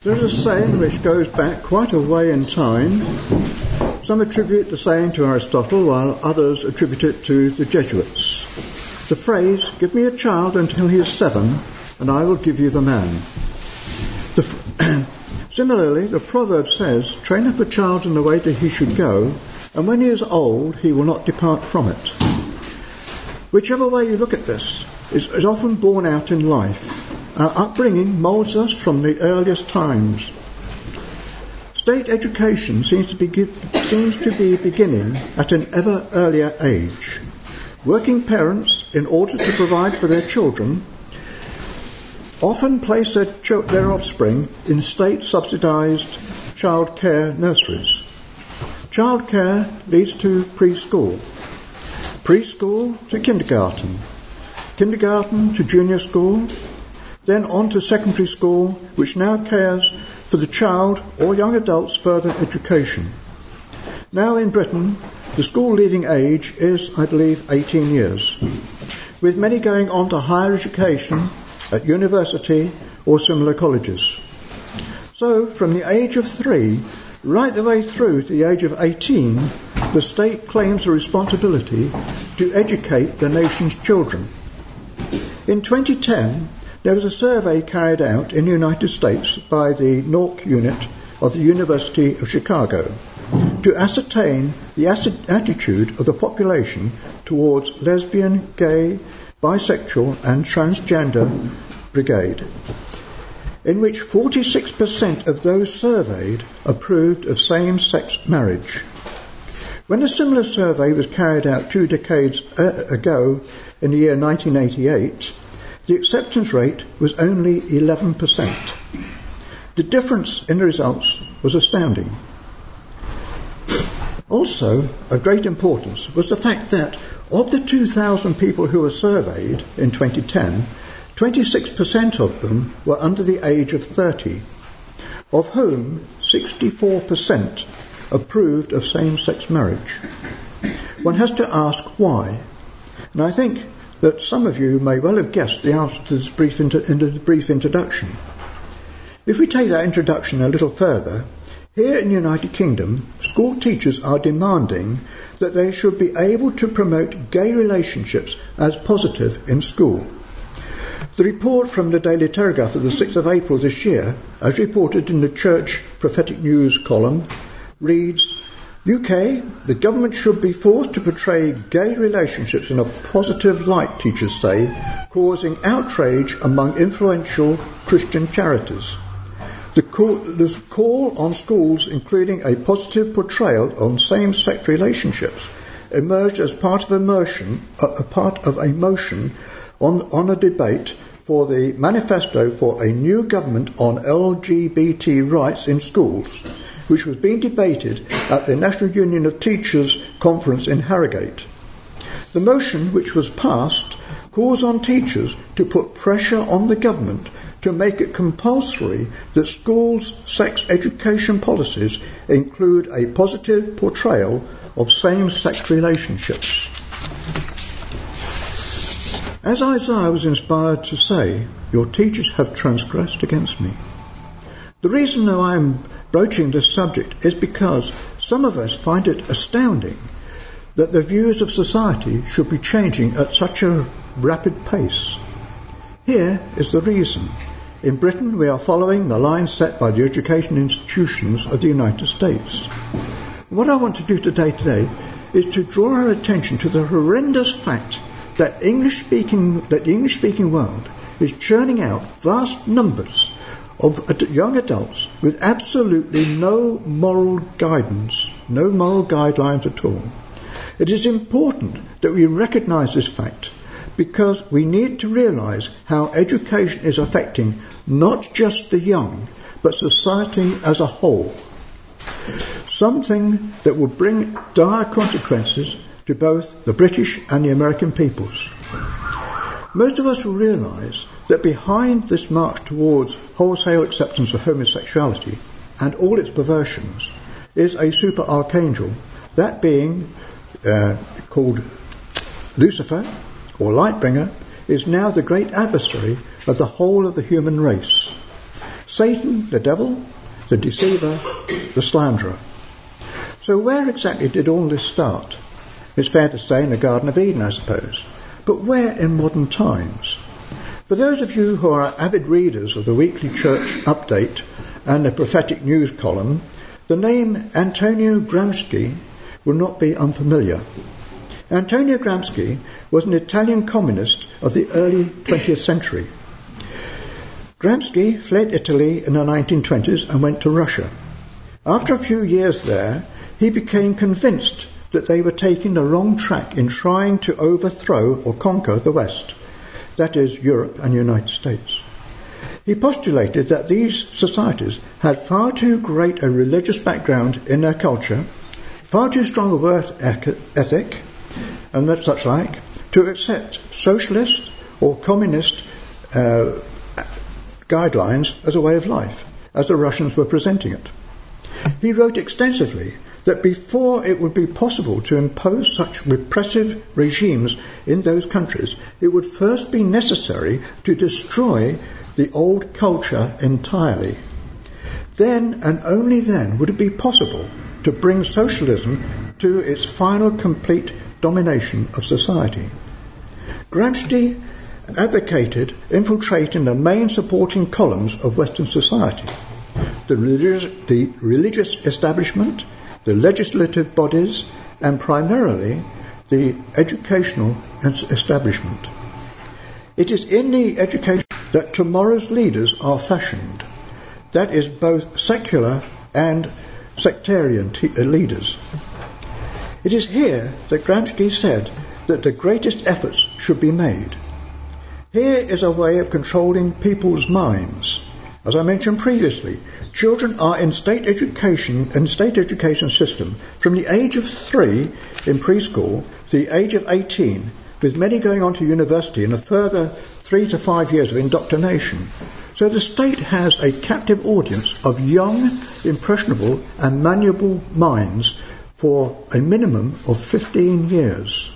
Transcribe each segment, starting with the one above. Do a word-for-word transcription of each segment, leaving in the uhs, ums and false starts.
There's a saying which goes back quite a way in time. Some attribute the saying to Aristotle, while others attribute it to the Jesuits. The phrase, "Give me a child until he is seven, and I will give you the man." The, similarly, the proverb says, "Train up a child in the way that he should go, and when he is old, he will not depart from it." Whichever way you look at this is, is often borne out in life. Our upbringing moulds us from the earliest times. State education seems to be seems to be beginning at an ever earlier age. Working parents, in order to provide for their children, often place their, ch- their offspring in state-subsidised childcare nurseries. Childcare leads to preschool, preschool to kindergarten, kindergarten to junior school, then on to secondary school, which now cares for the child or young adult's further education. Now in Britain, the school leaving age is, I believe, eighteen years, with many going on to higher education at university or similar colleges. So, from the age of three, right the way through to the age of eighteen, the state claims the responsibility to educate the nation's children. In twenty ten, there was a survey carried out in the United States by the N O R C unit of the University of Chicago to ascertain the attitude of the population towards lesbian, gay, bisexual and transgender brigade, in which forty-six percent of those surveyed approved of same-sex marriage. When a similar survey was carried out two decades ago in the year nineteen eighty-eight, the acceptance rate was only eleven percent. The difference in the results was astounding. Also, of great importance was the fact that of the two thousand people who were surveyed in twenty ten, twenty-six percent of them were under the age of thirty, of whom sixty-four percent approved of same-sex marriage. One has to ask why, and I think that some of you may well have guessed the answer to this brief, inter- into the brief introduction. If we take that introduction a little further, here in the United Kingdom, school teachers are demanding that they should be able to promote gay relationships as positive in school. The report from the Daily Telegraph of the sixth of April this year, as reported in the Church Prophetic News column, reads, U K, the government should be forced to portray gay relationships in a positive light, teachers say, causing outrage among influential Christian charities. The call, the call on schools including a positive portrayal on same-sex relationships emerged as part of a motion, a, a part of a motion on, on a debate for the manifesto for a new government on L G B T rights in schools, which was being debated at the National Union of Teachers conference in Harrogate. The motion, which was passed, calls on teachers to put pressure on the government to make it compulsory that schools' sex education policies include a positive portrayal of same-sex relationships. As Isaiah was inspired to say, your teachers have transgressed against me. The reason that I am broaching this subject is because some of us find it astounding that the views of society should be changing at such a rapid pace. Here is the reason. In Britain, we are following the line set by the education institutions of the United States. What I want to do today today is to draw our attention to the horrendous fact that English-speaking, that the English-speaking world is churning out vast numbers of young adults with absolutely no moral guidance, no moral guidelines at all. It is important that we recognise this fact because we need to realise how education is affecting not just the young, but society as a whole. Something that will bring dire consequences to both the British and the American peoples. Most of us will realise that behind this march towards wholesale acceptance of homosexuality and all its perversions is a super archangel, that being uh, called Lucifer, or Lightbringer, is now the great adversary of the whole of the human race. Satan, the devil, the deceiver, the slanderer. So where exactly did all this start? It's fair to say in the Garden of Eden, I suppose. But where in modern times? For those of you who are avid readers of the Weekly Church Update and the Prophetic News column, the name Antonio Gramsci will not be unfamiliar. Antonio Gramsci was an Italian communist of the early twentieth century. Gramsci fled Italy in the nineteen twenties and went to Russia. After a few years there, he became convinced that they were taking the wrong track in trying to overthrow or conquer the West, that is, Europe and the United States. He postulated that these societies had far too great a religious background in their culture, far too strong a work ethic, and that such like, to accept socialist or communist uh, guidelines as a way of life, as the Russians were presenting it. He wrote extensively that before it would be possible to impose such repressive regimes in those countries, it would first be necessary to destroy the old culture entirely. Then and only then would it be possible to bring socialism to its final complete domination of society. Gramsci advocated infiltrating the main supporting columns of Western society, the religious, the religious establishment, the legislative bodies, and primarily the educational establishment. It is in the education that tomorrow's leaders are fashioned. That is both secular and sectarian te- leaders. It is here that Gramsci said that the greatest efforts should be made. Here is a way of controlling people's minds. As I mentioned previously, children are in state education and state education system from the age of three in preschool to the age of eighteen, with many going on to university and a further three to five years of indoctrination. So the state has a captive audience of young, impressionable and malleable minds for a minimum of fifteen years.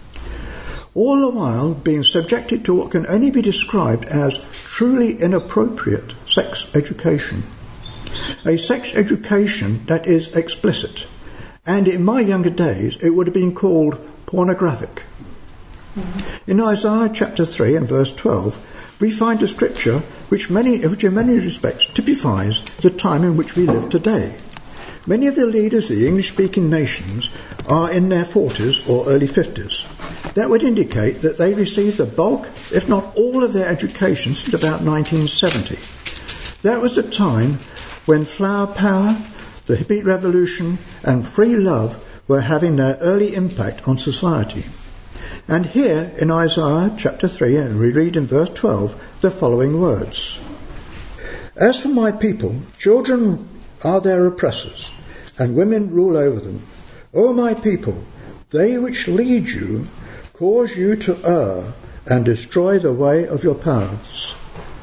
All the while being subjected to what can only be described as truly inappropriate sex education. A sex education that is explicit, and in my younger days it would have been called pornographic. Mm-hmm. In Isaiah chapter three and verse twelve, we find a scripture which, many, which in many respects typifies the time in which we live today. Many of the leaders of the English-speaking nations are in their forties or early fifties. That would indicate that they received the bulk, if not all, of their education since about nineteen seventy. That was the time when flower power, the hippie revolution and free love were having their early impact on society. And here in Isaiah chapter three, and we read in verse twelve the following words. As for my people, children are their oppressors, and women rule over them. O my people, they which lead you cause you to err and destroy the way of your paths.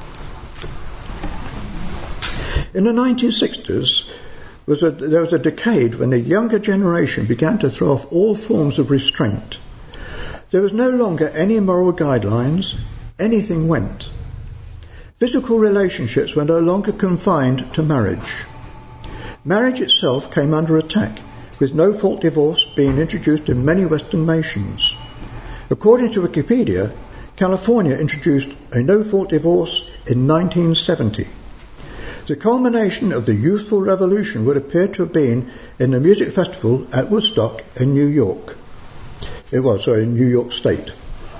In the nineteen sixties, was a, there was a decade when the younger generation began to throw off all forms of restraint. There was no longer any moral guidelines. Anything went. Physical relationships were no longer confined to marriage. Marriage itself came under attack, with no-fault divorce being introduced in many Western nations. According to Wikipedia, California introduced a no-fault divorce in nineteen seventy. The culmination of the youthful revolution would appear to have been in the music festival at Woodstock in New York. It was, sorry, in New York State.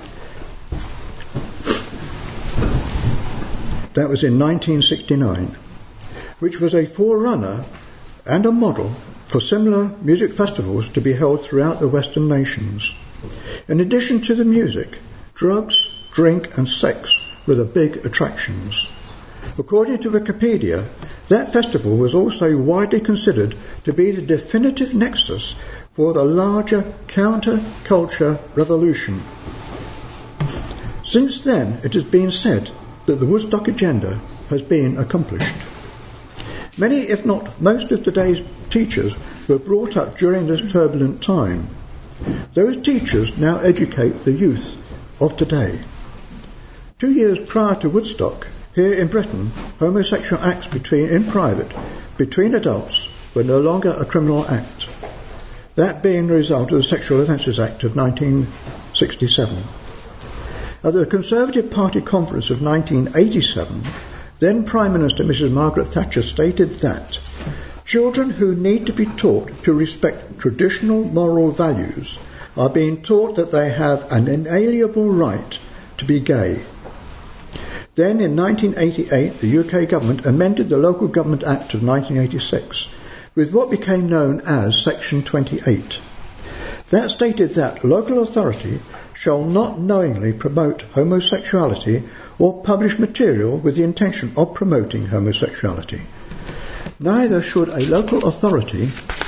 That was in nineteen sixty-nine, which was a forerunner and a model for similar music festivals to be held throughout the Western nations. In addition to the music, drugs, drink and sex were the big attractions. According to Wikipedia, that festival was also widely considered to be the definitive nexus for the larger counter-culture revolution. Since then, it has been said that the Woodstock agenda has been accomplished. Many, if not most, of today's teachers were brought up during this turbulent time. Those teachers now educate the youth of today. Two years prior to Woodstock, Here in Britain, homosexual acts between in private between adults were no longer a criminal act, that being the result of the Sexual Offences Act of nineteen sixty-seven. At the Conservative Party conference of nineteen eighty-seven, then Prime Minister Missus Margaret Thatcher stated that children who need to be taught to respect traditional moral values are being taught that they have an inalienable right to be gay. Then in nineteen eighty-eight, the U K government amended the Local Government Act of nineteen eighty-six with what became known as Section twenty-eight. That stated that local authority shall not knowingly promote homosexuality or publish material with the intention of promoting homosexuality. Neither should a local authority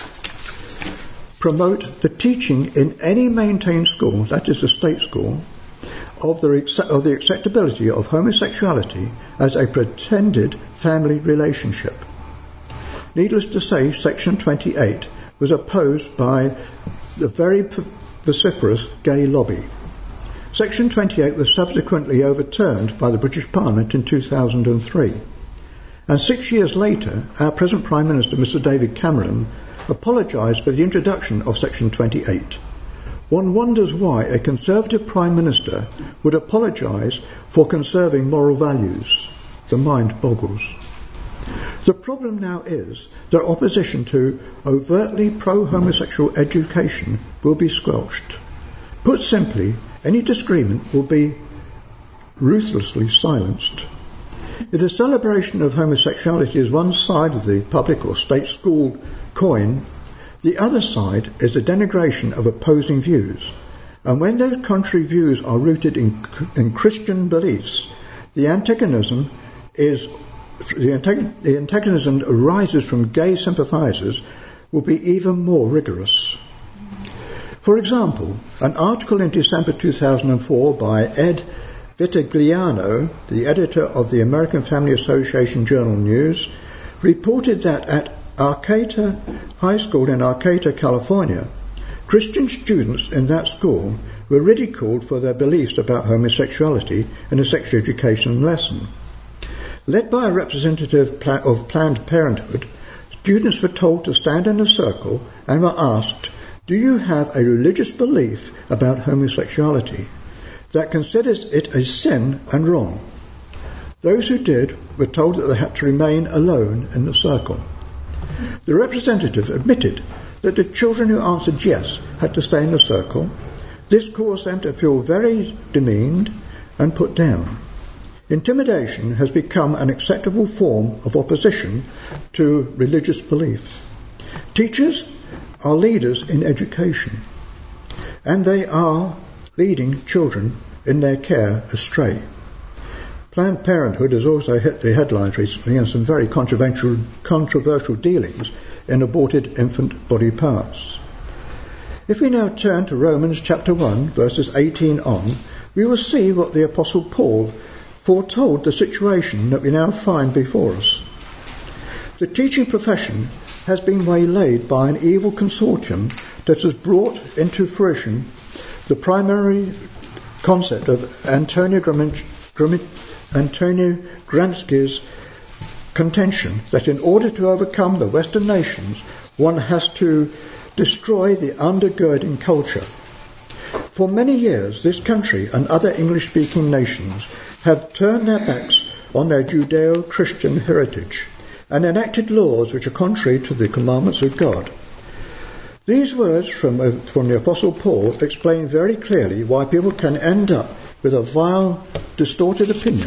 promote the teaching in any maintained school, that is a state school, of the, of the acceptability of homosexuality as a pretended family relationship. Needless to say, Section twenty-eight was opposed by the very vociferous gay lobby. Section twenty-eight was subsequently overturned by the British Parliament in two thousand three. And six years later, our present Prime Minister, Mister David Cameron, apologised for the introduction of Section twenty-eight. One wonders why a Conservative Prime Minister would apologise for conserving moral values. The mind boggles. The problem now is that opposition to overtly pro-homosexual education will be squelched. Put simply, any disagreement will be ruthlessly silenced. If the celebration of homosexuality is one side of the public or state school coin, the other side is the denigration of opposing views. And when those contrary views are rooted in, in Christian beliefs, the antagonism is the, antag- the antagonism that arises from gay sympathisers will be even more rigorous. For example, an article in December two thousand four by Ed Vitigliano, the editor of the American Family Association Journal News, reported that at Arcata High School in Arcata, California, Christian students in that school were ridiculed for their beliefs about homosexuality in a sex education lesson. Led by a representative of Planned Parenthood, students were told to stand in a circle and were asked, "Do you have a religious belief about homosexuality that considers it a sin and wrong?" Those who did were told that they had to remain alone in the circle. The representative admitted that the children who answered yes had to stay in the circle. This caused them to feel very demeaned and put down. Intimidation has become an acceptable form of opposition to religious belief. Teachers are leaders in education, and they are leading children in their care astray. Planned Parenthood has also hit the headlines recently in some very controversial, controversial dealings in aborted infant body parts. If we now turn to Romans chapter one, verses eighteen on, we will see what the Apostle Paul foretold the situation that we now find before us. The teaching profession has been waylaid by an evil consortium that has brought into fruition the primary concept of Antonio, Gramsci, Antonio Gramsci's contention that in order to overcome the Western nations, one has to destroy the undergirding culture. For many years, this country and other English-speaking nations have turned their backs on their Judeo-Christian heritage and enacted laws which are contrary to the commandments of God. These words from, uh, from the Apostle Paul explain very clearly why people can end up with a vile, distorted opinion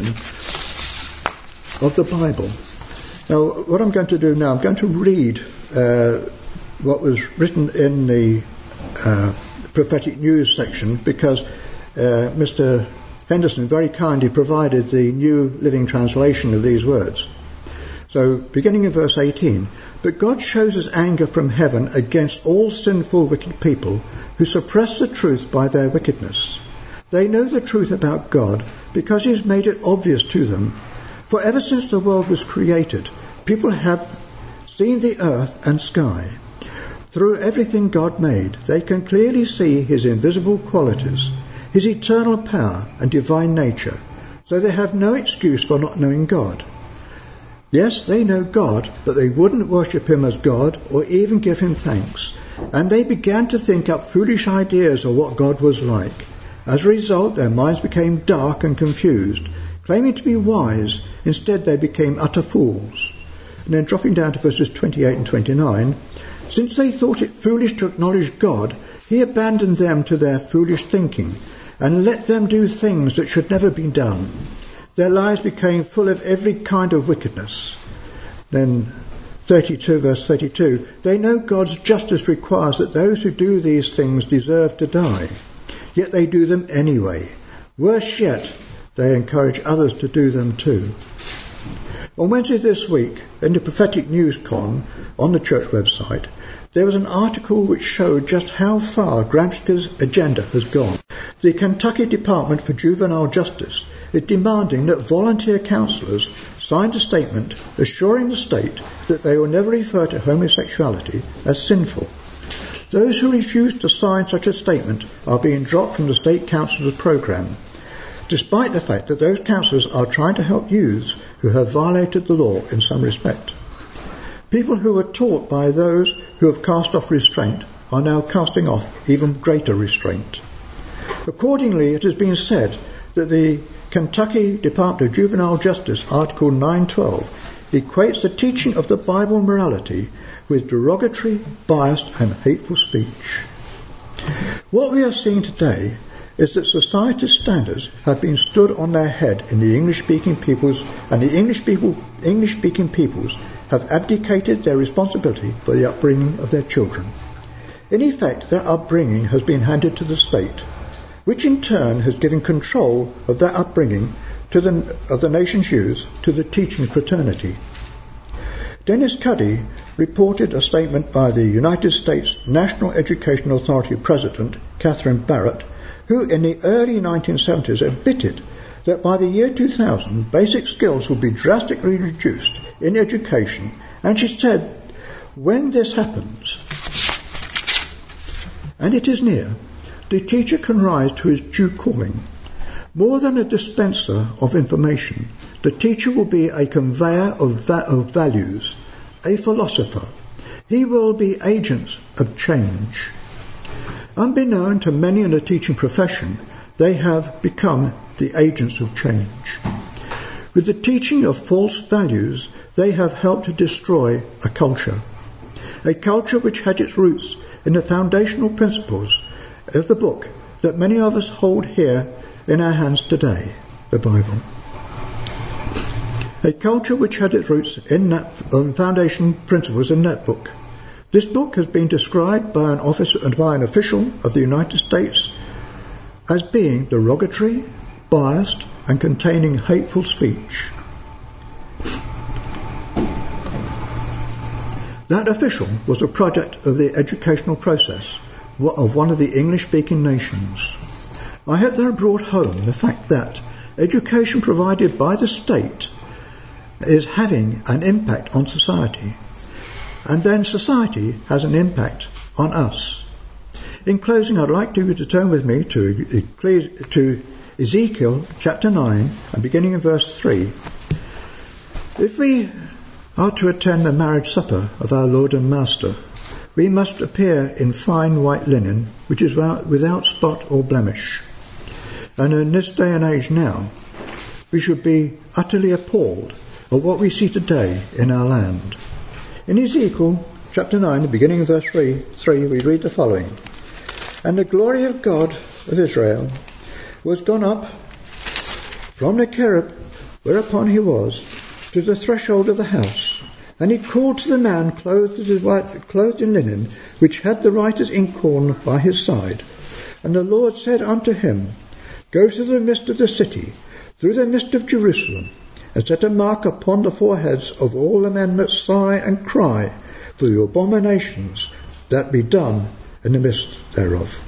of the Bible. Now, what I'm going to do now, I'm going to read uh, what was written in the uh, prophetic news section, because uh, Mister Henderson very kindly provided the New Living Translation of these words. So, beginning in verse eighteen, "But God shows his anger from heaven against all sinful, wicked people who suppress the truth by their wickedness. They know the truth about God because he has made it obvious to them. For ever since the world was created, people have seen the earth and sky. Through everything God made, they can clearly see his invisible qualities, his eternal power and divine nature, so they have no excuse for not knowing God. Yes, they know God, but they wouldn't worship him as God or even give him thanks, and they began to think up foolish ideas of what God was like. As a result, their minds became dark and confused. Claiming to be wise, instead they became utter fools. And then dropping down to verses twenty-eight and twenty-nine, since they thought it foolish to acknowledge God, he abandoned them to their foolish thinking and let them do things that should never be done. Their lives became full of every kind of wickedness. Then thirty-two, verse thirty-two, they know God's justice requires that those who do these things deserve to die, yet they do them anyway. Worse yet, they encourage others to do them too. On Wednesday this week, in the Prophetic News Con on the church website, there was an article which showed just how far Gramsci's agenda has gone. The Kentucky Department for Juvenile Justice is demanding that volunteer counsellors sign a statement assuring the state that they will never refer to homosexuality as sinful. Those who refuse to sign such a statement are being dropped from the state counsellor's program, despite the fact that those counsellors are trying to help youths who have violated the law in some respect. People who were taught by those who have cast off restraint are now casting off even greater restraint. Accordingly, it has been said that the Kentucky Department of Juvenile Justice Article nine twelve equates the teaching of the Bible morality with derogatory, biased and hateful speech. What we are seeing today is that society's standards have been stood on their head in the English-speaking peoples, and the English people, English-speaking peoples have abdicated their responsibility for the upbringing of their children. In effect, their upbringing has been handed to the state, which in turn has given control of that upbringing to the, of the nation's youth to the teaching fraternity. Dennis Cuddy reported a statement by the United States National Education Authority President, Catherine Barrett, who in the early nineteen seventies admitted that by the year two thousand, basic skills would be drastically reduced in education, and she said, when this happens, and it is near, the teacher can rise to his due calling. More than a dispenser of information, the teacher will be a conveyor of, va- of values, a philosopher. He will be agents of change. Unbeknown to many in the teaching profession, they have become the agents of change. With the teaching of false values, they have helped to destroy a culture. A culture which had its roots in the foundational principles of the book that many of us hold here in our hands today, the Bible. A culture which had its roots in that um, foundation principles in that book. This book has been described by an officer and by an official of the United States as being derogatory, biased, and containing hateful speech. That official was a product of the educational process of one of the English-speaking nations. I hope that brought home the fact that education provided by the state is having an impact on society, and then society has an impact on us. In closing, I'd like you to turn with me to, to Ezekiel chapter nine and beginning in verse three. If we are to attend the marriage supper of our Lord and Master, we must appear in fine white linen, which is without spot or blemish. And in this day and age now, we should be utterly appalled at what we see today in our land. In Ezekiel chapter nine, the beginning of verse three, three, we read the following. And the glory of God of Israel was gone up from the cherub whereupon he was to the threshold of the house. And he called to the man clothed in, white, clothed in linen, which had the writer's inkhorn by his side. And the Lord said unto him, Go through the midst of the city, through the midst of Jerusalem, and set a mark upon the foreheads of all the men that sigh and cry for the abominations that be done in the midst thereof.